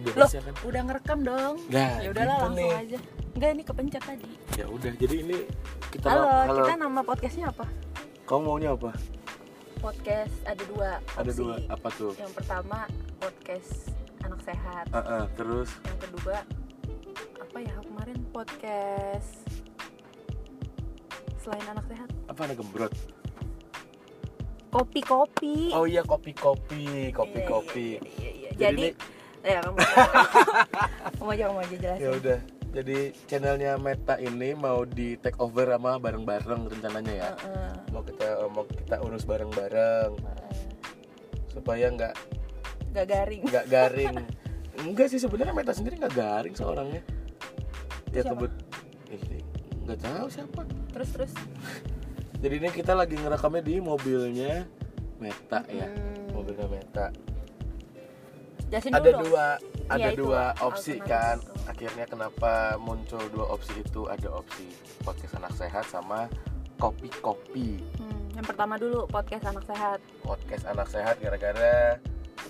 bebas Loh, ya kan. udah ngerekam dong. Nah, Ya udahlah gitu langsung nih. aja. Enggak, ini kepencet tadi. Ya udah, jadi ini kita Halo, kita nama podcastnya apa? Kamu maunya apa? Podcast ada dua opsi. Ada dua, apa tuh? Yang pertama podcast anak sehat. Terus Yang kedua apa ya kemarin podcast selain anak sehat? apa, ada gembrot? Kopi-kopi. Oh iya, kopi-kopi. Iya. Jadi ya kamu kamu aja jelasin. ya udah. Jadi channelnya Meta ini mau di take over sama bareng-bareng rencananya ya. Mau kita urus bareng-bareng supaya nggak garing. Enggak sih, sebenarnya Meta sendiri nggak garing seorangnya. Ya Siapa? nggak tahu siapa. Terus Jadi ini kita lagi ngerekamnya di mobilnya Meta ya. Mobilnya Meta. jelasin Ada dulu dong. dua Itu, opsi alternatif kan. itu. Akhirnya kenapa muncul dua opsi itu? Ada opsi podcast anak sehat sama kopi-kopi. Yang pertama dulu podcast anak sehat. Podcast anak sehat gara-gara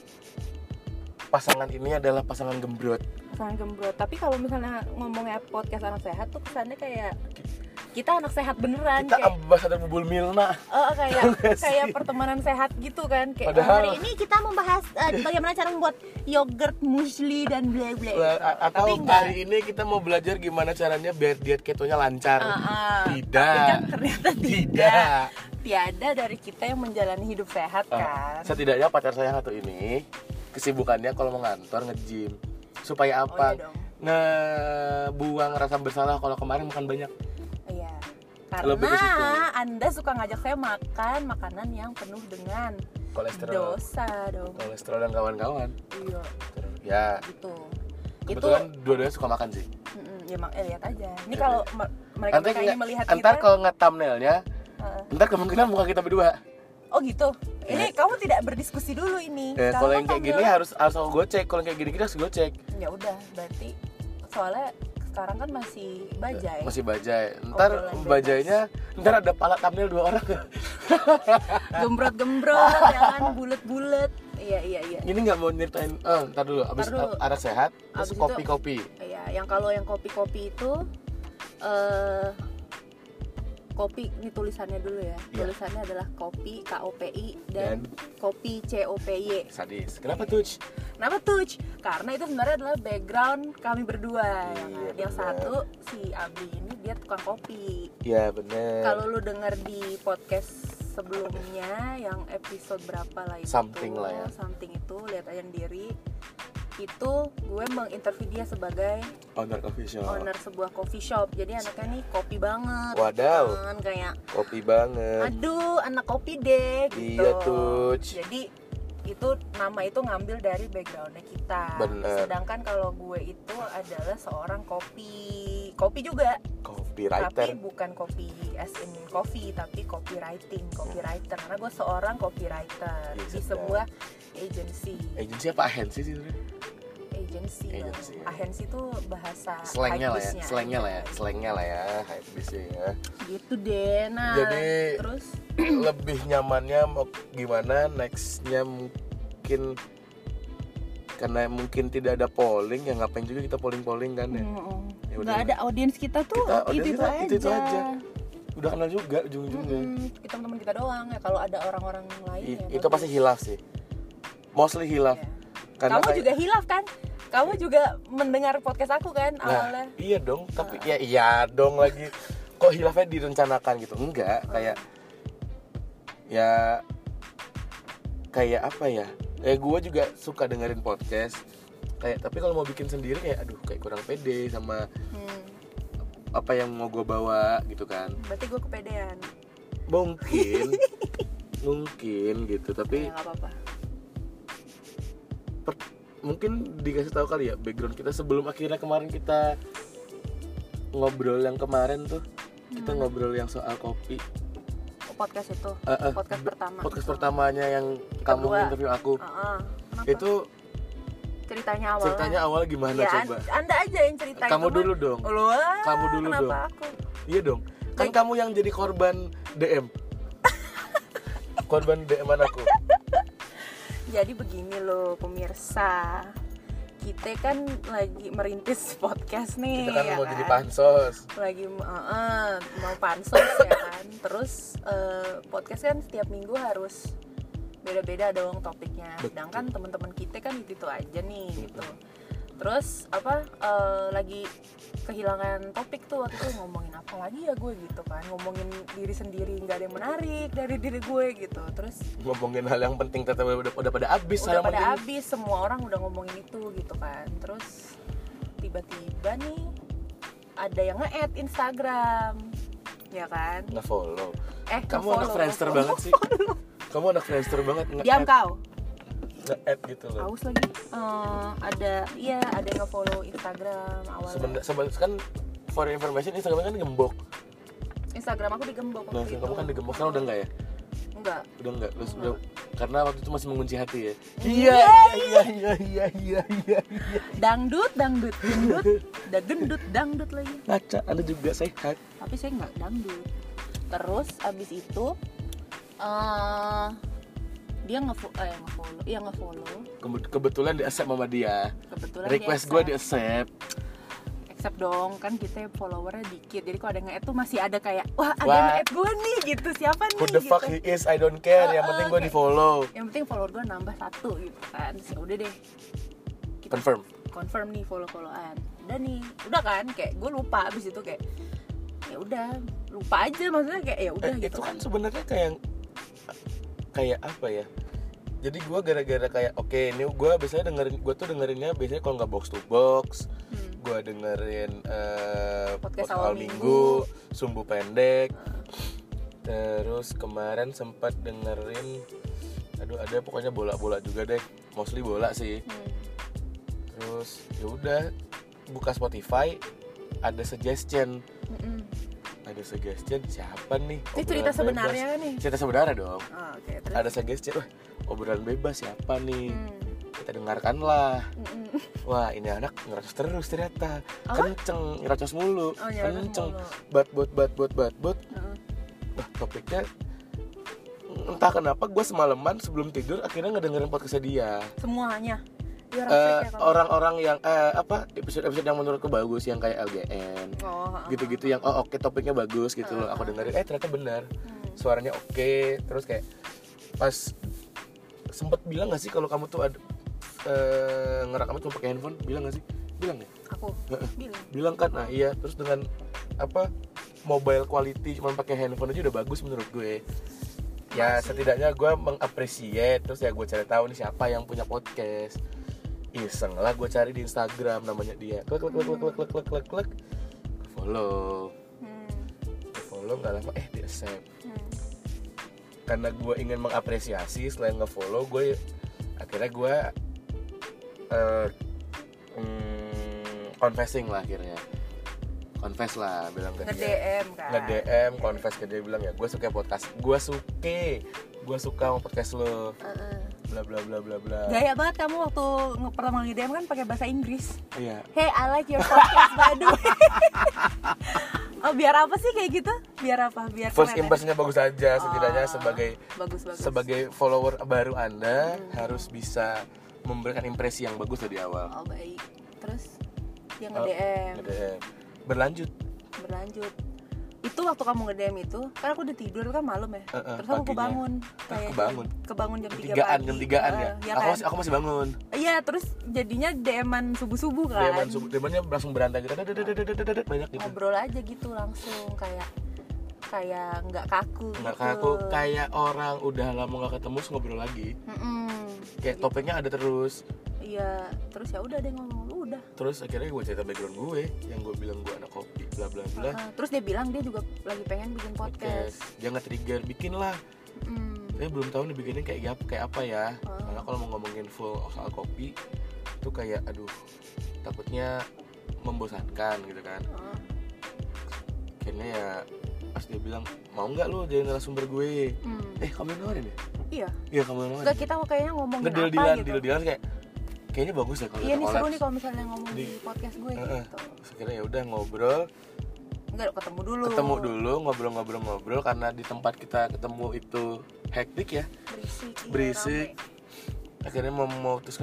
pasangan ini adalah pasangan gembrot. Pasangan gembrot. Tapi kalau misalnya ngomongnya podcast anak sehat tuh kesannya kayak kita anak sehat beneran, Kita kayak ambasador Bubul Milna. kayak pertemanan sehat gitu kan. Kayak Padahal- hari ini kita membahas bagaimana cara membuat yogurt, muesli dan bla bla. Atau Tapi enggak. hari ini kita mau belajar gimana caranya biar diet ketonya lancar. Tapi Tidak. kan ternyata Tidak. tiada dari kita yang menjalani hidup sehat kan. Setidaknya pacar saya satu ini kesibukannya kalau mau ngantor nge-gym. Supaya apa? iya dong. Ngebuang rasa bersalah kalau kemarin makan banyak. Iya. Lebih ke situ. Karena Anda suka ngajak saya makan makanan yang penuh dengan Kolesterol. dosa dong. Kolesterol dan kawan-kawan. Iya, Ya, gitu. kebetulan dua-duanya suka makan sih. Ya lihat aja. Ini Lihat kalau mereka ini melihat Ntar kita. kalau nge thumbnailnya, Heeh. ntar kemungkinan muka kita berdua. Oh gitu. Ini kamu tidak berdiskusi dulu ini. Ya, Sekarang kalau kan yang kayak gini thumbnail- harus aku gocek. Kalau yang kayak gini harus gocek. Ya udah, berarti soalnya sekarang kan masih bajai. Masih bajai. Ntar Obrolan bebas. bajainya, ntar ada pala thumbnail dua orang. Gembrot-gembrot ya kan, bulet-bulet. Iya. Ini nggak mau nyeritain. Ntar dulu. Abis Ntar dulu. anak sehat, terus Abis itu- kopi-kopi. Iya, yang kalau yang kopi-kopi itu kopi ini tulisannya dulu ya. Iya. Tulisannya adalah kopi KOPI Dan dan kopi COPY. Sadis. Kenapa tuh? Kenapa tuh? Karena itu sebenarnya adalah background kami berdua. Iya, Ya kan? Yang benar. satu si Abi ini dia tukang kopi. Ya bener. Kalau lu denger di podcast sebelumnya yang episode berapa lah itu? Something lah ya. Something itu lihat aja sendiri. Itu gue menginterview dia sebagai Owner coffee shop. owner sebuah coffee shop. Jadi anaknya nih kopi banget. Wadaw. Kan kayak Kopi banget. aduh anak kopi deh gitu. Iya, tuh. Jadi itu nama itu ngambil dari backgroundnya kita. Bener. Sedangkan kalau gue itu adalah seorang kopi juga. Copywriter. Tapi bukan kopi as in coffee, tapi copywriter. Karena gue seorang copywriter Iya, di sedap. sebuah agency. Agensi apa agensi sih sebenarnya? Agency. Agency, ya. Agency itu bahasa Slangnya lah ya, hypebeast-nya slangnya aja. lah ya, slangnya lah ya, hypebeast ya. Gitu deh. Nah, Jadi terus lebih nyamannya mau gimana nextnya mungkin karena mungkin tidak ada polling ya ngapain juga kita polling kan ya. Ya udah. nggak ada audiens kita tuh Audiens itu kita aja. Udah kenal juga ujung-ujungnya. Kita teman kita doang ya. Kalau ada orang-orang lain ya Itu pasti hilaf sih. Mostly hilaf. Ya. Karena Kamu juga hilaf kan? Kamu juga mendengar podcast aku kan awalnya? iya dong, tapi ya iya dong lagi. Kok hilafnya direncanakan gitu? Enggak, kayak apa ya? Gue juga suka dengerin podcast. Tapi kalau mau bikin sendiri kayak aduh kayak kurang pede sama apa yang mau gue bawa gitu kan. Berarti gue kepedean. Mungkin gitu, tapi Ya nggak apa-apa. mungkin dikasih tahu kali ya background kita sebelum akhirnya kemarin kita ngobrol yang kemarin tuh. Kita ngobrol yang soal kopi. Podcast itu. Podcast pertama. Podcast pertamanya yang kamu Kedua. interview aku. Kenapa? Itu ceritanya awal gimana ya, coba? Anda aja yang ceritain. Kamu dulu dong. Kamu dulu kenapa dong. Aku? Iya dong. Kan kamu yang jadi korban DM. Korban DM aku. Jadi begini loh pemirsa. kita kan lagi merintis podcast nih. Kita kan ya mau kan? jadi pansos. Lagi mau pansos ya kan. Terus podcast kan setiap minggu harus beda-beda dong topiknya. Sedangkan teman-teman kita kan itu aja nih gitu. Terus lagi kehilangan topik tuh waktu itu, ngomongin apa lagi ya gue gitu kan, ngomongin diri sendiri, nggak ada yang menarik dari diri gue gitu. Terus ngomongin hal yang penting ternyata udah pada habis, udah pada habis, semua orang udah ngomongin itu gitu kan. Terus tiba-tiba nih ada yang nge-add Instagram ya kan, nge-follow. Kamu nge-follow, anak Friendster banget sih. Kamu anak Friendster banget. Diam kau. Nge-add gitu loh. Aus lagi. Ada yang nge-follow Instagram awalnya. Sebenarnya kan for information, Instagram kan gembok. Instagram aku digembok Nah, waktu itu. kamu kan digembok, sekarang udah enggak ya? Enggak. Udah enggak. Terus udah, karena waktu itu masih mengunci hati ya. Iya. Iya. Dangdut. Udah gendut dangdut lagi. Ngaca, Anda juga sehat. Tapi saya nggak dangdut. Terus abis itu dia nge-follow. Kebetulan di-accept sama dia. Kebetulan Request gue di-accept. Accept dong, kan kita followernya dikit. Jadi kalau ada nge-add tuh masih ada kayak wah ada Wah. nge-add gue nih gitu. Siapa nih Who the fuck gitu. he is, I don't care. Yang penting gue kayak- di-follow. Yang penting follower gue nambah 1 gitu kan. Terus ya udah deh. Kita Confirm nih follow-followan. Udah kan kayak gue lupa abis itu kayak ya udah lupa aja, maksudnya kayak ya udah gitu. itu kan sebenarnya kayak apa ya? Jadi gue gara-gara kayak ini gue biasanya dengerinnya biasanya kalau nggak box to box, gue dengerin Podcast awal awal minggu, sumbu pendek, terus kemarin sempat dengerin, ada pokoknya bola juga deh, mostly bola sih. Terus ya udah buka Spotify, ada suggestion. Ada suggestion siapa nih? Ini cerita Obrolan sebenarnya bebas. nih. Cerita sebenarnya dong. Oke, terus Ada suggestion, wah obrolan bebas siapa nih? Kita dengarkanlah. Wah ini anak ngerocos terus ternyata. Kenceng, ngerocos mulu. Kenceng. Bat. Wah topiknya entah kenapa gue semalaman sebelum tidur akhirnya ngedengerin podcastnya dia. semuanya. Dia Orang-orang yang episode-episode yang menurutku bagus, yang kayak LGN gitu-gitu, yang oke topiknya bagus gitu loh, aku dengerin ternyata benar, suaranya oke. Terus kayak pas sempet bilang nggak sih kalau kamu tuh ada ngerekamnya cuma pakai handphone, bilang nggak sih? Bilang ya? Aku bilang kan. Nah iya, terus dengan mobile quality cuma pakai handphone aja udah bagus menurut gue. Ya setidaknya gue mengapresiasi. Terus ya gue cari tahu nih siapa yang punya podcast. Iseng lah gue cari di Instagram namanya dia. Klik. Follow nggak lama di accept. Karena gue ingin mengapresiasi, selain nge-follow gue akhirnya gue confessing lah akhirnya. Confess lah, bilang ke dia. nge-DM kan. Nge-DM, confess ke dia, bilang ya gue suka podcast. Gue suka sama podcast lo. Bla bla bla bla bla. Gaya banget kamu waktu pertama nge-DM kan pakai bahasa Inggris. Iya. Hey, I like your podcast by the way. Oh, biar apa sih kayak gitu? Biar apa? Biar First keren, impressionnya bagus aja, setidaknya bagus. sebagai follower baru Anda harus bisa memberikan impresi yang bagus dari awal. Oh, baik. Terus dia nge-DM. Berlanjut. Itu waktu kamu nge-DM itu, kan aku udah tidur kan malam ya. Terus aku kebangun. Kebangun jam 3 pagi. Jam 3-an ya. Ya kan? Aku masih bangun. Iya, terus jadinya DM-an subuh-subuh kan. DM-nya langsung berantai gitu. Banyak gitu. Ngobrol aja gitu langsung kayak nggak kaku Nggak gitu. kaku, kayak orang udah lama nggak ketemu terus ngobrol lagi. Kayak topiknya ada terus. Iya, terus ya udah deh ngomong udah. Terus akhirnya gue cerita background gue, yang gue bilang gue anak kopi, bla bla bla. Terus dia bilang dia juga lagi pengen bikin podcast. Dia nge-trigger, bikin lah. Saya belum tahu nih bikinnya kayak apa ya. Karena kalau mau ngomongin full soal kopi itu kayak takutnya membosankan gitu kan. Akhirnya ya pas dia bilang mau nggak lu jadi narasumber gue. Kamu nawarin ya? Iya kamu nawarin. Enggak, kita kayaknya ngomongin apa gitu. Deal kayak kayaknya bagus ya kalau iya nih seru collabs. nih kalau misalnya ngomong di podcast gue gitu. Terus akhirnya ya udah ngobrol. Enggak, ketemu dulu ngobrol karena di tempat kita ketemu itu hektik ya, berisik. Akhirnya memutuskan untuk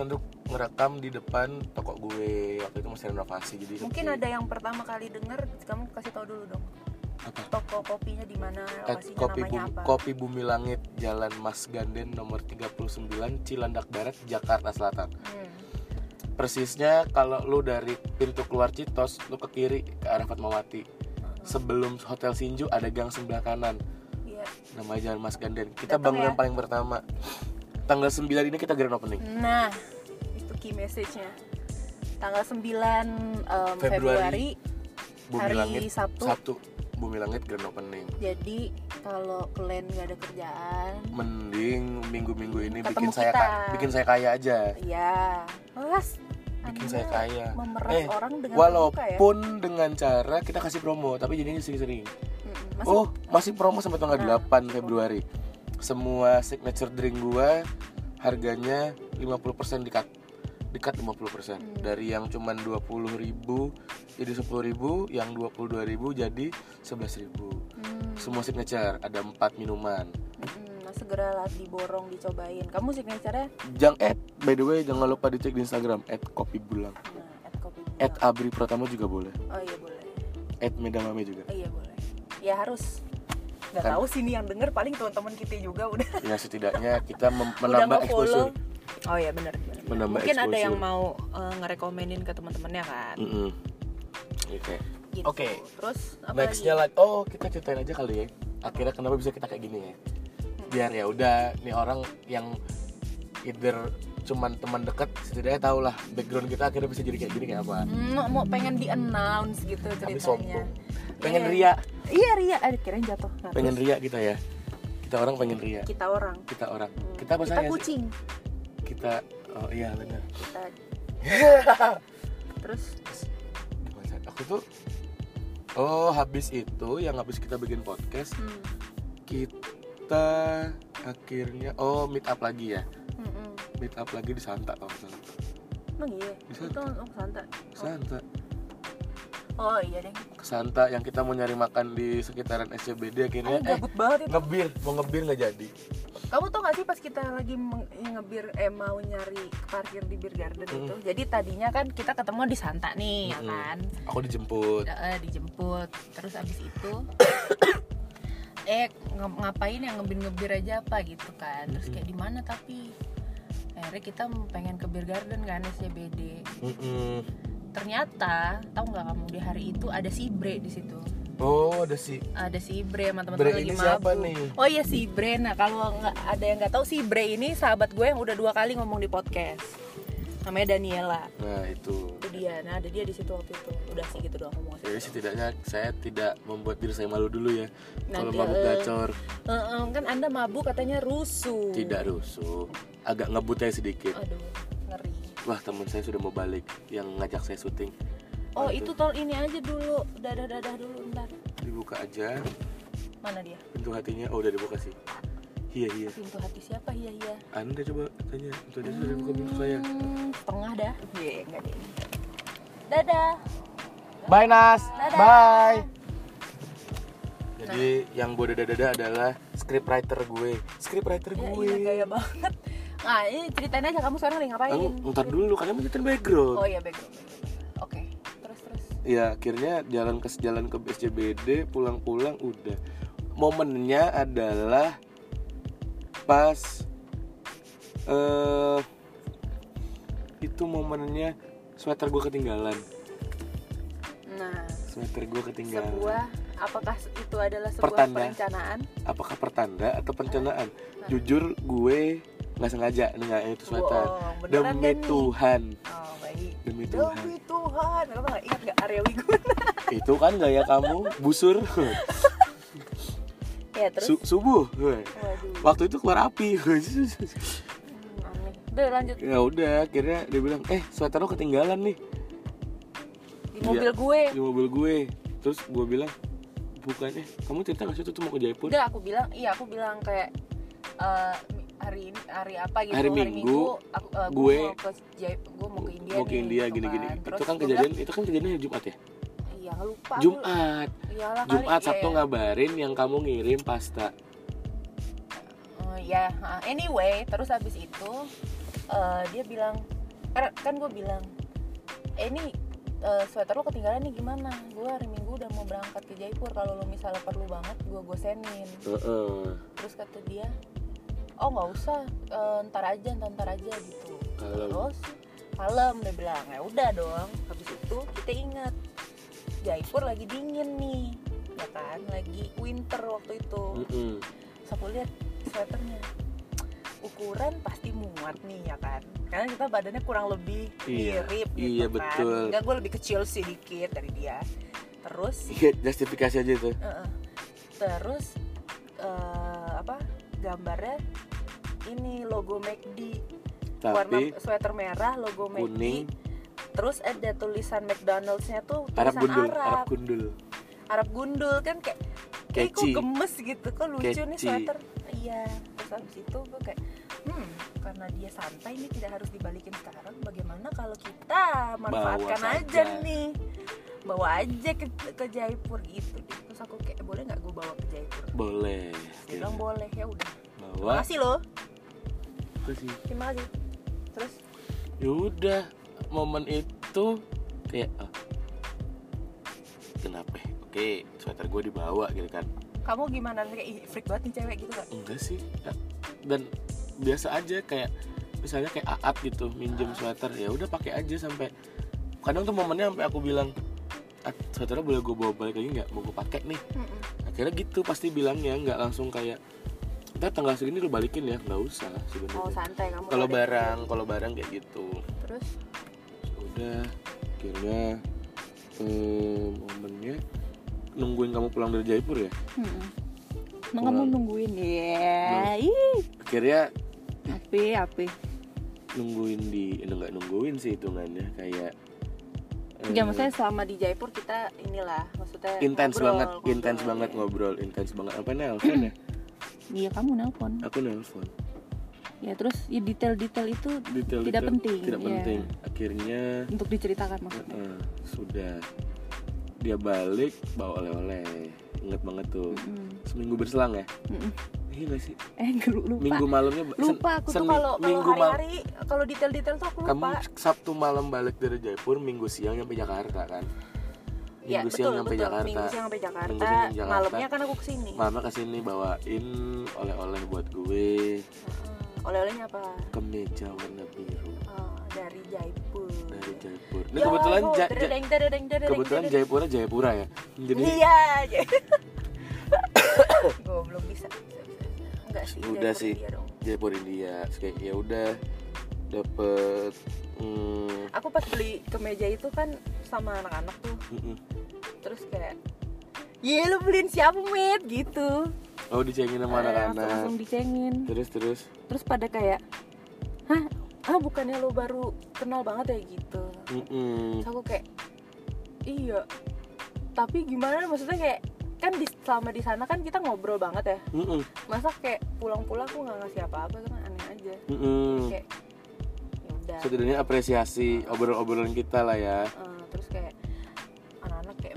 ngerekam di depan toko gue. Waktu itu masih renovasi jadi mungkin ada yang pertama kali denger, kamu kasih tahu dulu dong. Apa? Toko kopinya di mana, lokasinya namanya apa? Kopi Bumi Langit, Jalan Mas Ganden nomor 39, Cilandak Barat, Jakarta Selatan. Persisnya kalau lu dari pintu keluar Citos, lu ke kiri ke arah Fatmawati. Sebelum Hotel Sinju ada gang sebelah kanan. Iya. Namanya Jalan Mas Ganden. Kita bangun yang paling pertama. Tanggal 9 ini kita grand opening. Nah, itu key message-nya. Tanggal 9 Februari Bumi hari Langit, Sabtu. Bumi Langit grand opening. Jadi kalau kalian nggak ada kerjaan, mending minggu-minggu ini ketemu bikin saya kaya aja. Iya. Mas, bikin saya kaya. Memeras orang dengan walaupun dengan cara kita kasih promo, tapi jadinya sering-sering. Masih promo sampai tanggal 8 Februari. Semua signature drink gua harganya 50% dikat 50%. Dari yang cuman 20.000 jadi 10.000, yang 22.000 jadi 11.000. Semua signature, ada 4 minuman. Segeralah diborong, dicobain. Kamu signature-nya? By the way, jangan lupa dicek di Instagram @kopibulang. @Abri Pratama juga boleh. Oh iya boleh. @Medamame juga. Oh iya boleh. Ya harus. Gak tahu sih nih yang denger, paling teman-teman kita juga udah. Ya setidaknya kita menambah exposure. Oh iya benar. Menambah mungkin exposure. Ada yang mau ngerekomenin ke teman-temannya kan. Oke. Gitu. Oke. Terus apa nextnya lagi? Kita ceritain aja kali ya. Akhirnya kenapa bisa kita kayak gini ya? Biar ya udah nih orang yang either cuman teman dekat setidaknya tahu lah background kita akhirnya bisa jadi kayak gini kayak apa. Mau pengen di announce gitu ceritanya. Tapi sombong. Pengen ria. Iya ria. Kirain jatuh. Pengen ria kita ya. Kita orang pengen ria. Kita orang. Kita apa saya? Kita kucing. Sih? Kita iya benar. Terus aku tuh habis itu yang habis kita bikin podcast kita akhirnya meet up lagi ya. Meet up lagi di Santa kalau nggak salah. Emang iya? Di Santa. Santa. Santa. Oh iya deh. Ke Santa yang kita mau nyari makan di sekitaran SCBD akhirnya gabut banget itu. Mau ngebir nggak jadi. Kamu tau gak sih pas kita lagi ngebir mau nyari parkir di Beer Garden itu. Jadi tadinya kan kita ketemu di Santa nih ya kan. Aku dijemput. Dijemput. Terus abis itu ngapain yang ngebir aja apa gitu kan. Terus kayak di mana tapi akhirnya kita pengen ke Beer Garden kan SCBD. Ternyata tahu nggak kamu di hari itu ada si Bre di situ. Ada si Bre sama teman-teman lagi mabuk. Siapa nih? Oh iya si Bre. Nah kalau nggak ada yang nggak tahu, si Bre ini sahabat gue yang udah 2 kali ngomong di podcast. Namanya Daniela. Nah itu dia. Nah ada dia di situ waktu itu. Udah sih gitu doang ngomong. Jadi setidaknya saya tidak membuat diri saya malu dulu ya. Kalau mabuk gacor. Kan Anda mabuk katanya rusuh. Tidak rusuh. Agak ngebut aja sedikit. Aduh ngeri. Wah teman saya sudah mau balik yang ngajak saya syuting. Itu tol ini aja dulu. Dadah dulu ntar. Dibuka aja. Mana dia? Pintu hatinya. Udah dibuka sih. Iya. Pintu hati siapa? Iya. Anda coba tanya. Pintu hati sudah dibuka pintu saya. Setengah dah. Enggak deh. Dadah. Bye Nas. Dadah. Bye. Jadi yang gue dadah adalah scriptwriter gue. Iya gaya banget. Nah ini ceritain aja kamu sekarang lagi ngapain? Ntar dulu kalian ceritain background. Oh iya background. Oke. Terus. Ya akhirnya jalan ke SCBD, pulang udah. Momennya adalah pas itu momennya sweater gue ketinggalan. Nah, sweater gue ketinggalan. Apakah itu adalah sebuah perencanaan? Apakah pertanda atau perencanaan? Jujur gue nggak sengaja nengah itu sweater. Demi Tuhan. Oh baik. Demi Tuhan. Kamu nggak ingat nggak Arya Wiguna? Itu kan gaya kamu busur. Ya terus. Subuh. Waktu itu keluar api. Aneh. Udah lanjut. Ya udah, akhirnya dia bilang, sweater lo ketinggalan nih. Di mobil gue. Di mobil gue. Terus gue bilang, bukannya kamu cerita nggak sih itu mau ke Jaipur? Udah aku bilang kayak hari apa gitu. Hari Minggu gue mau ke India. Mau ke India gitu gini-gini. Kan. Itu kan kejadiannya Jumat ya? Iya lupa. Jumat. Iyalah, Jumat Sabtu ngabarin yang kamu ngirim pasta. Anyway terus habis itu dia bilang kan gue bilang ini sweater lo ketinggalan nih gimana, gue hari Minggu udah mau berangkat ke Jaipur, kalau lo misalnya perlu banget gue gosenin. Terus kata dia oh nggak usah, ntar aja gitu. Terus malam dia bilang ya udah dong. Habis itu kita ingat Jaipur lagi dingin nih ya kan, lagi winter waktu itu. Terus aku lihat sweaternya, ukuran pasti muat nih ya kan, karena kita badannya kurang lebih mirip gitu kan. Betul. Enggak, gue lebih kecil sedikit dari dia. Terus justifikasi aja itu. Terus gambarnya ini logo McD, warna sweater merah, logo McD kuning. Terus ada tulisan McDonald's-nya tuh tulisan Arab gundul kan, kayak kok gemes gitu, kok lucu nih sweater. Iya. Terus abis itu gue kayak karena dia santai nih, tidak harus dibalikin sekarang, bagaimana kalau kita manfaatkan aja nih, bawa aja ke Jaipur gitu. Terus aku kayak boleh nggak gue bawa ke Jaipur? Boleh. Dia bilang boleh, ya udah. Bawa. Makasih loh. Terima kasih. Terus? Yaudah, momen itu kayak kenapa? Oke, sweater gue dibawa gitu kan. Kamu gimana, kayak freak banget nih cewek gitu kan? Enggak sih. Dan biasa aja, kayak misalnya kayak Aat gitu minjem sweater, ya udah pakai aja sampai kadang tuh momennya sampai aku bilang, sweaternya boleh gue bawa balik lagi nggak, mau gue pakai nih. Akhirnya gitu pasti bilangnya, nggak langsung kayak ntar tanggal segini lu balikin ya, nggak usah sebenarnya. Oh santai kamu. Kalau barang kayak gitu. Terus? Udah, akhirnya momennya nungguin kamu pulang dari Jaipur ya. Kamu nungguin ya. Akhirnya api. Nungguin nggak nungguin sih hitungannya, kayak ya maksudnya selama di Jaipur kita inilah, maksudnya intens banget ngobrol, apa nelpon ya? Iya, kamu nelpon. Aku nelpon. Ya terus ya detail-detail itu tidak penting. Akhirnya untuk diceritakan maksudnya. Sudah. Dia balik bawa oleh-oleh. Ingat banget tuh. Seminggu berselang ya? Iya gak sih? Lupa. Minggu malamnya lupa aku tuh kalau hari-hari kalau detail-detail tuh aku lupa. Kamu Sabtu malam balik dari Jaipur, Minggu siang nyampe Jakarta kan? Minggu siang nyampe Jakarta. Malamnya kan aku kesini. Malamnya kesini bawain oleh-oleh buat gue. Oleh-olehnya apa? Kemeja warna biru. Dari Jaipur. Ini kebetulan Jaipurnya Jayapura ya. Jadi iya. Gue belum bisa. Enggak sih. Udah sih. Jaipur India. Kayak ya udah dapet. Aku pas beli kemeja itu kan sama anak-anak tuh. Terus kayak, "Ye, lu beliin siapa, Met?" gitu. Oh, dicengin sama anak-anak. Langsung dicengin. Terus pada kayak, "Hah? Bukannya lo baru kenal banget ya gitu." Terus aku kayak, "Iya. Tapi gimana, maksudnya kayak kan selama di sana kan kita ngobrol banget ya. Masa kayak pulang-pulang aku nggak ngasih apa-apa, kan aneh aja." Kayak ya udah. Setidaknya apresiasi obrolan kita lah ya. Terus kayak anak-anak kayak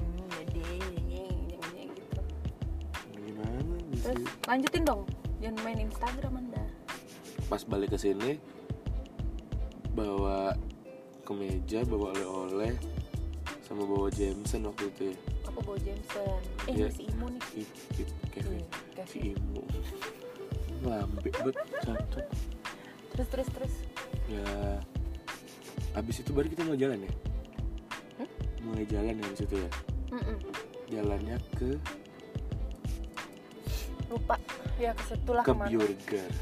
gitu. Gimana sih? Terus lanjutin dong, jangan main Instagram Anda. Pas balik ke sini bawa kemeja, bawa oleh-oleh, sama bawa Jameson waktu itu ya. Aku bawa Jameson. Si Imo nih. Kevin. Si Imo. Lambe banget satu. Terus. Ya. Abis itu baru kita mau jalan ya. Mulai jalan ya abis itu ya. Jalannya ke lupa. Ya ke situ lah, ke kemana? Burger.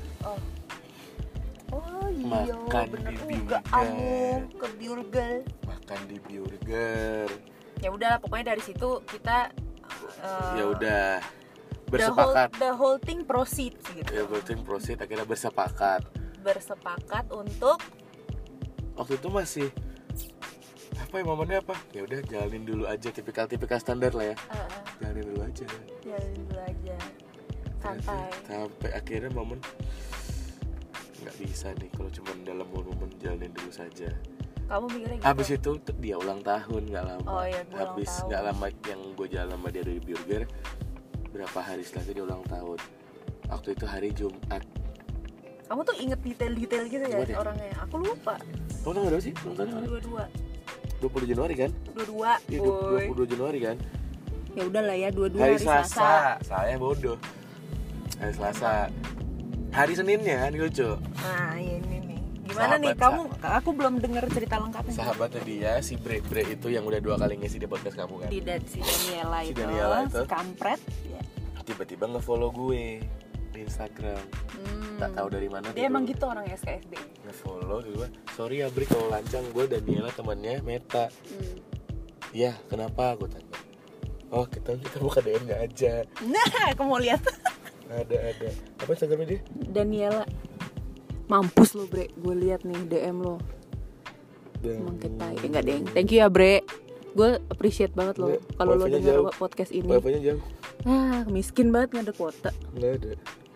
Oh iya, makan bener di juga. Ke Burger. Makan di Burger. Ya udah, pokoknya dari situ kita ya udah bersepakat. The whole thing proceed gitu. Ya, whole thing proceed, akhirnya bersepakat untuk waktu itu masih apa ya, momennya apa? Ya udah jalanin dulu aja, tipikal standar lah ya. Jalanin dulu aja. Santai. Sampai akhirnya momen nggak bisa nih kalau cuma dalam momen jalanin dulu saja. Kamu mikirnya gitu? Abis itu dia ulang tahun nggak lama. Habis nggak lama yang gue jalan sama dia dari Burger, berapa hari setelah itu dia ulang tahun. Waktu itu hari Jumat. Kamu tuh inget detail-detail gitu ya orangnya. Aku lupa. Kamu tanggal berapa sih? 20 Januari kan? 22. Iya, 22 Januari kan? Ya udahlah ya, 22 hari Selasa. Saya bodoh. Hari Selasa. Hari Seninnya kan lucu. Nah, ini nih. Gimana nih kamu? Aku belum dengar cerita lengkapnya. Sahabatnya dia, si Bre itu yang udah 2 kali ngisi di podcast kamu kan? Si Daniela itu. Si kampret. Ya. Tiba-tiba nge-follow gue di Instagram. Tak tahu dari mana dia emang gitu orang SKSD. Nge-follow gue. Sorry ya Bre kalau lancang, gue Daniela temannya Meta. Iya, kenapa aku tanya? Oh, kita buka DM-nya aja. Nah, aku mau lihat. Ada. Apa Instagramnya dia? Daniela. Mampus lo Bre, gue lihat nih DM lo. Emang kita enggak deng. Thank you ya Bre. Gue appreciate banget lo kalau lo denger podcast ini. Wifi-nya jauh. Miskin banget nggak ada kuota. Nggak ada.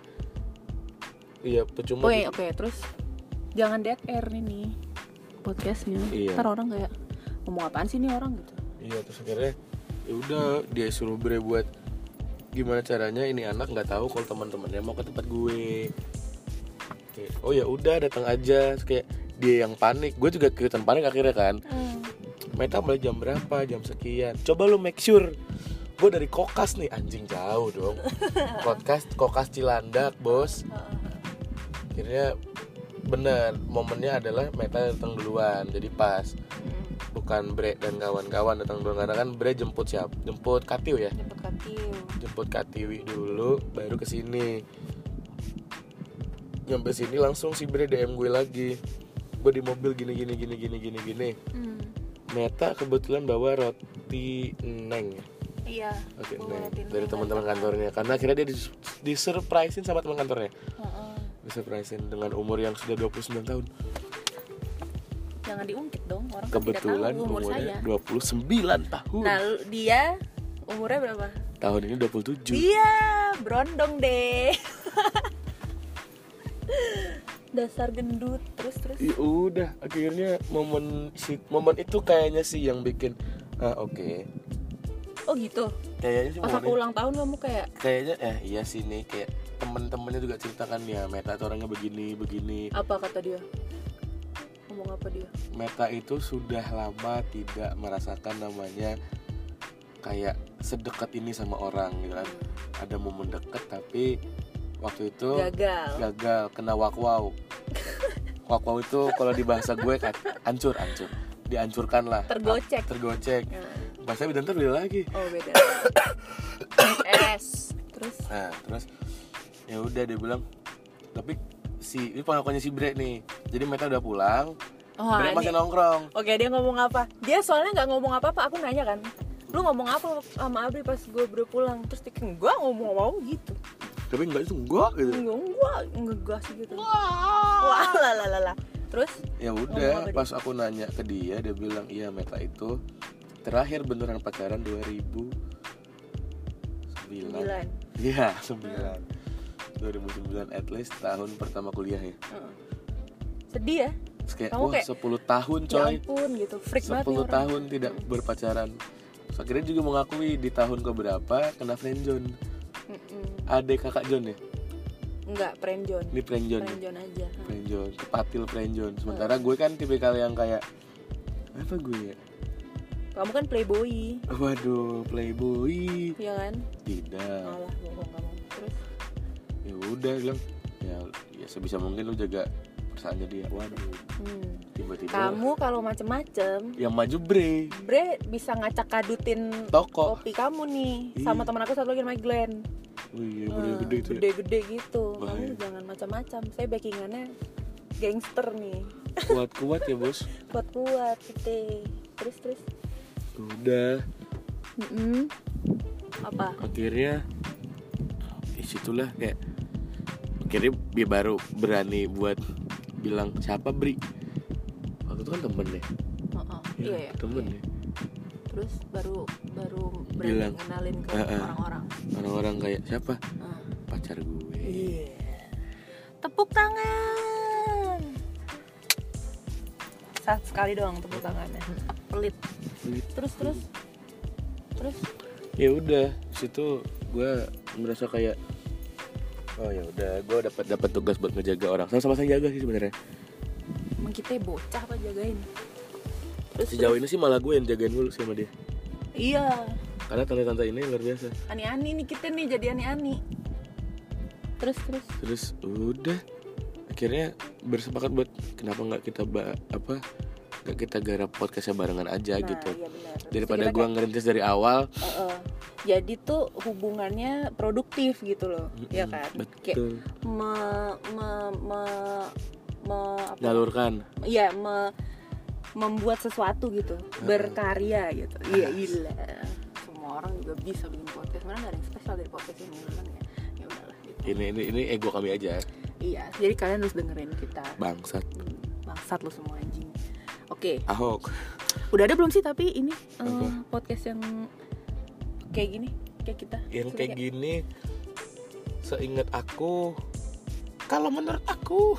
Iya, percuma. Oke, terus jangan dead air nih podcastnya. Iya. Ntar orang kayak ngomong apaan sih nih orang gitu. Iya, terus akhirnya ya udah dia suruh Bre buat gimana caranya ini anak nggak tahu kalau teman-temannya mau ke tempat gue. Kayak, oh ya udah datang aja. Terus kayak dia yang panik, gue juga ikutan panik akhirnya kan. Meta mulai jam berapa? Jam sekian. Coba lu make sure. Gue dari Kokas nih, anjing jauh dong. Kokas Cilandak, bos. Akhirnya bener, momennya adalah Meta datang duluan, jadi pas. Bukan Bre dan kawan-kawan datang duluan, karena kan Bre jemput Katiu ya. Jemput Katiwi dulu, baru kesini. Nyampe sini langsung si Bre DM gue lagi. Gue di mobil gini. Meta kebetulan bawa roti neng. Iya. Oke, dari teman-teman kantornya. Karena akhirnya dia disurprisein sama teman kantornya. Disurprisein dengan umur yang sudah 29 tahun. Jangan diungkit dong, orang kebetulan tidak tahu umur saya. 29 tahun. Nah, dia umurnya berapa? Tahun ini 27. Iya, berondong deh. Dasar gendut. Terus. Ya udah, akhirnya momen itu kayaknya sih yang bikin oke. Oh gitu. Kayaknya sih pas aku ulang tahun kamu kayaknya iya sih nih, kayak temen-temennya juga ceritakan ya Meta tuh orangnya begini. Apa kata dia? Ngomong apa dia? Meta itu sudah lama tidak merasakan namanya kayak sedekat ini sama orang gitu kan. Ada momen deket tapi waktu itu gagal kena wakwau. Wakwau itu kalau di bahasa gue kan hancur, dihancurkan lah. Tergocek. Bahasa beda ntar beda lagi. Oh beda. Terus ya udah dia bilang, tapi ini pengakuannya si Bre nih. Jadi Meta udah pulang, Bre masih nongkrong. Oke, dia ngomong apa? Dia soalnya nggak ngomong apa-apa. Aku nanya kan, lu ngomong apa sama Abri pas gue baru pulang? Terus dia enggak ngomong gitu. Tapi enggak itu enggak gitu. Enggak sih gitu. Wah, lah. Terus? Ya udah, pas aku nanya ke dia bilang iya Meta itu terakhir beneran pacaran 2009. Iya, 2009 at least tahun pertama kuliah ya. Sedih ya? Kayak, wah 10 tahun coy. Ya ampun gitu, freak 10 banget 10 tahun tidak berpacaran. Terus akhirnya juga mengakui di tahun keberapa kena friendzone. Adek kakak John ya? Enggak, friendzone. Ini friendzone aja. Friendzone, kepatil friendzone. Sementara gue kan tipikal yang kayak apa gue ya? Kamu kan playboy. Waduh, playboy. Iya kan? Tidak. Alah, bohong kamu. Terus? Ya udah bilang, ya sebisa mungkin lu jaga perasaannya dia. Waduh. Tiba-tiba. Kamu kalau macem-macem. Yang maju Bre bisa ngacak-kadutin toko kopi kamu nih. Sama teman aku satu lagi namanya Glenn. Oh iya, gede-gede itu. Gede-gede gitu. Kamu jangan macam-macam. Saya backingannya gangster nih. Kuat-kuat ya bos. Kuat gitu. Terus. Udah. Apa? Akhirnya disitulah kayak akhirnya dia baru berani buat bilang siapa Bri. Waktu itu kan temen deh. Iya. Temen deh. Terus baru berani bilang, kenalin ke orang-orang. Orang-orang kayak siapa? Pacar gue. Iya. Tepuk tangan. Saat sekali doang tepuk tangannya. Pelit. Terus. Ya udah, situ gue merasa kayak Oh ya udah, gue dapat tugas buat ngejaga orang. Sama-sama saya jaga sih sebenarnya. Emang kita bocah apa jagain? Terus sejauh ini sih malah gue yang jagain dulu sama dia. Iya. Karena tante-tante ini luar biasa. Ani-ani nih kita nih, jadi ani-ani. Terus udah akhirnya bersepakat buat kenapa nggak kita nggak kita garap podcastnya barengan aja gitu. Iya benar. Daripada gue ngerintis dari awal. Jadi tuh hubungannya produktif gitu loh, ya kan? Betul. Kayak Nyalurkan. Iya, membuat sesuatu gitu, berkarya gitu. Iya, gila. Semua orang juga bisa bikin podcast. Mana nggak ada yang spesial dari podcast ini, kan ya? Ya udahlah. Gitu. Ini ego kami aja. Iya, jadi kalian harus dengerin kita. Bangsat lu semua anjing. Oke. Ahok. Udah ada belum sih tapi ini podcast yang kayak gini, kayak kita? Yang kayak gini, seingat aku, kalau menurut aku,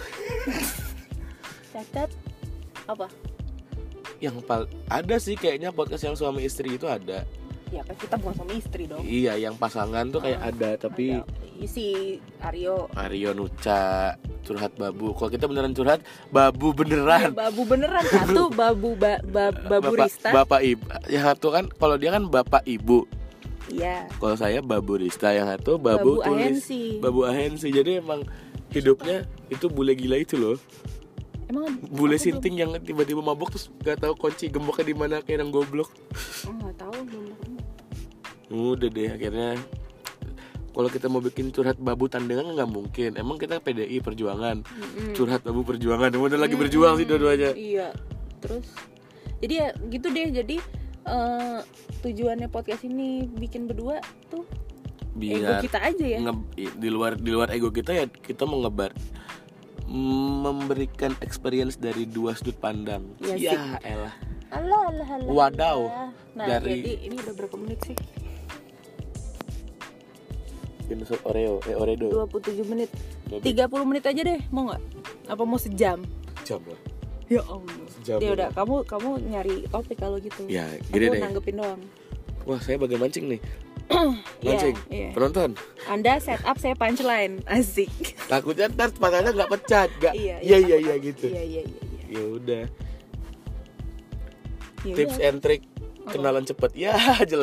cacat apa? Yang ada sih kayaknya podcast yang suami istri itu ada. Ya kan kita bukan suami istri dong. Iya, yang pasangan tuh kayak ada, tapi ada. Si Aryo Nuca curhat babu. Kalau kita beneran curhat babu beneran. Ya, babu beneran. Satu babu babu Rista. Bapak ibu. Yang satu kan kalau dia kan bapak ibu. Iya. Kalau saya babu Rista, yang satu babu tulis. Ahensi. Babu Ahensi. Jadi emang hidupnya itu bule gila itu loh. Emang bule sinting yang tiba-tiba mabuk terus gak tahu kunci gemboknya di mana kayak orang goblok. Nggak tahu belum. Udah deh akhirnya. Kalau kita mau bikin curhat babu tandengan nggak mungkin. Emang kita PDI Perjuangan. Curhat babu Perjuangan. Udah lagi berjuang sih dua-duanya. Iya. Terus jadi ya gitu deh. Jadi tujuannya podcast ini bikin berdua tuh biar ego kita aja ya. Di luar ego kita ya, kita mau memberikan experience dari dua sudut pandang. Ya elah. Alah. Wadaw. Nah, jadi ini udah berapa menit sih? Episode Oredo 27 menit. 30 menit aja deh, mau nggak? Apa mau sejam? Jam lah. Ya Allah. Ya udah, kamu nyari topik kalau gitu. Ya, gini deh. Aku nanggepin doang. Wah, saya bagian mancing nih. Mancing. Yeah. Penonton. Anda setup, saya punchline. Asik. Takutnya ntar patahnya enggak pecah, enggak. Iya gitu. Iya. Ya udah. Tips and trick kenalan cepet. Ya,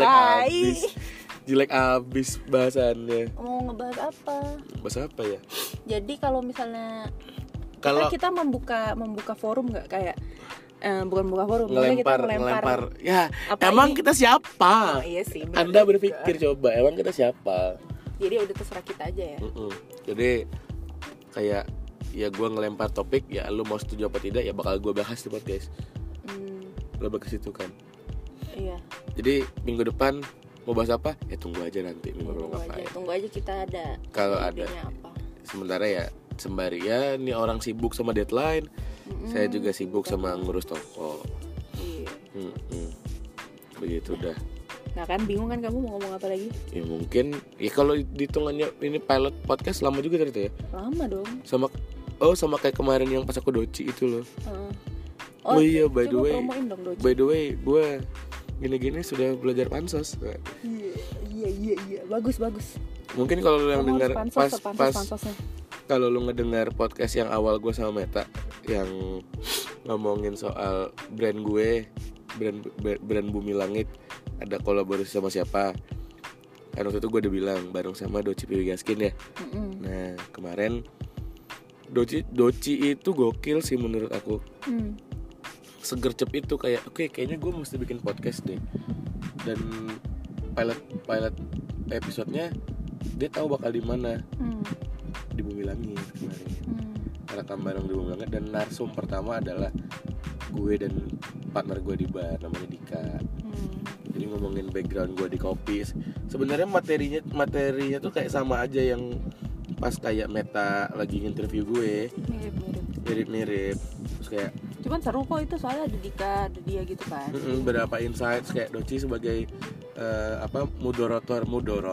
jelek abis bahasannya. Mau ngebahas apa? Bahas apa ya? Jadi kalau misalnya kita membuka forum nggak kayak bukan buka forum, ngelempar. Ya, emang kita siapa? Oh, iya sih. Anda berpikir coba, emang kita siapa? Jadi udah terserah kita aja ya. Jadi kayak ya gue ngelempar topik, ya lu mau setuju apa tidak ya bakal gue bahas di podcast. Lebih ke situ kan. Iya. Jadi minggu depan mau bahas apa? Ya tunggu aja nanti minggu depan ngapain. Tunggu aja kita ada. Kalau ada. Apa. Sementara ya sembari ya ini orang sibuk sama deadline, saya juga sibuk sama ngurus toko. Iya. Begitu dah. Nah kan bingung kan kamu mau ngomong apa lagi? Ya mungkin ya kalau dihitungannya ini pilot podcast lama juga ternyata ya. Lama dong. Sama kayak kemarin yang pas aku doci itu loh. Oh iya, by the way gue gini-gini sudah belajar pansos. Iya, bagus. Mungkin kalau lu yang dengar pas kalau lu ngedengar podcast yang awal gue sama Meta yang ngomongin soal brand Bumi Langit ada kolaborasi sama siapa. Kan waktu itu gue udah bilang bareng sama Doci Piwigaskin ya. Nah kemarin Doci itu gokil sih menurut aku. Segercep itu kayak oke, kayaknya gue mesti bikin podcast deh. Dan pilot episodenya dia tahu bakal di mana. Di Bumi Langit kemarin. Rekam bareng di Bumi Langit dan narsum pertama adalah gue dan partner gue di bar namanya Dika. Jadi ngomongin background gue di kopi. Sebenarnya materinya tuh kayak sama aja yang pas kayak Meta lagi interview gue. Mirip. Terus kayak cuman seru kok itu soalnya ada Dika, ada dia gitu kan. Berapa insights kayak Doci sebagai moderator.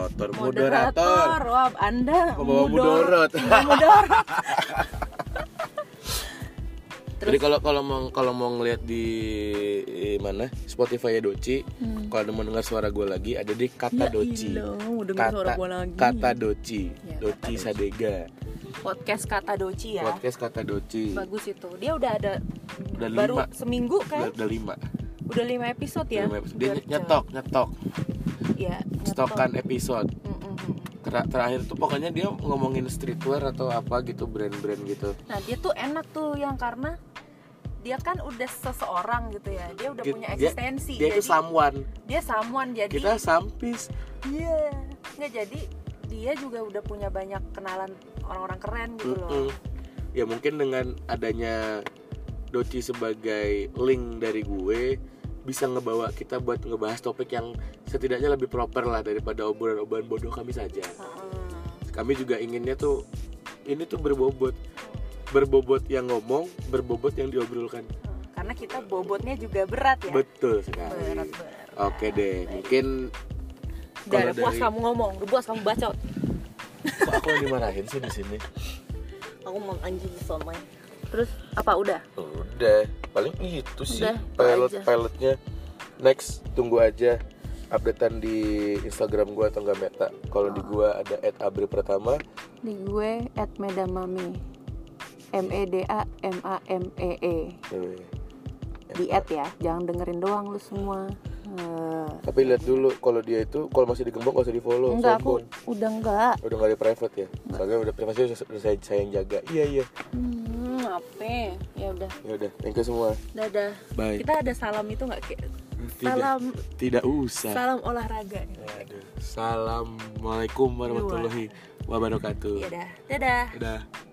Wah, Anda pembawa mudorot. Jadi kalau mau ngeliat di mana Spotify ya Doci, kalau mau dengar suara gue lagi ada di Kata Doci. Kata Doci, ya, Doci Sadega. Podcast Kata Doci ya. Podcast Kata Doci. Bagus itu. Dia udah baru 5. Seminggu kan? Udah 5. Udah 5 episode ya. 5 episode. Dia nyetok. Iya. Stokan episode. Terakhir tuh pokoknya dia ngomongin streetwear atau apa gitu, brand-brand gitu. Nah dia tuh enak tuh yang karena dia kan udah seseorang gitu ya, dia udah punya eksistensi. Dia itu someone. Dia someone jadi. Kita sampis. Iya. Nggak jadi dia juga udah punya banyak kenalan orang-orang keren gitu loh. Ya mungkin dengan adanya Doci sebagai link dari gue bisa ngebawa kita buat ngebahas topik yang setidaknya lebih proper lah daripada obrolan-obrolan bodoh kami saja. Kami juga inginnya tuh ini tuh berbobot yang ngomong, berbobot yang diobrolkan. Karena kita bobotnya juga berat ya. Betul sekali. Berat. Oke deh, mungkin udah puas kamu ngomong, udah puas kamu bacot. Kok aku yang dimarahin sih di sini? Aku mau anjing sama. Terus apa udah? Udah, paling itu sih pilotnya. Next, tunggu aja updatean di Instagram gue atau enggak Meta. Kalau di gue ada @abri_pratama, di gue @medamame. MEDAMAMEE. Di ya, jangan dengerin doang lu semua. Tapi lihat dulu kalau dia itu kalau masih digembok gak usah di follow. Enggak, aku udah enggak di private ya. Soalnya udah privasi udah saya yang jaga. Iya. Apa? Ya udah. Thank you semua. Dadah. Bye. Kita ada salam itu enggak kayak? Salam. Tidak usah. Salam olahraga. Aduh. Assalamualaikum warahmatullahi wabarakatuh. Iya dah. Dadah. Dadah.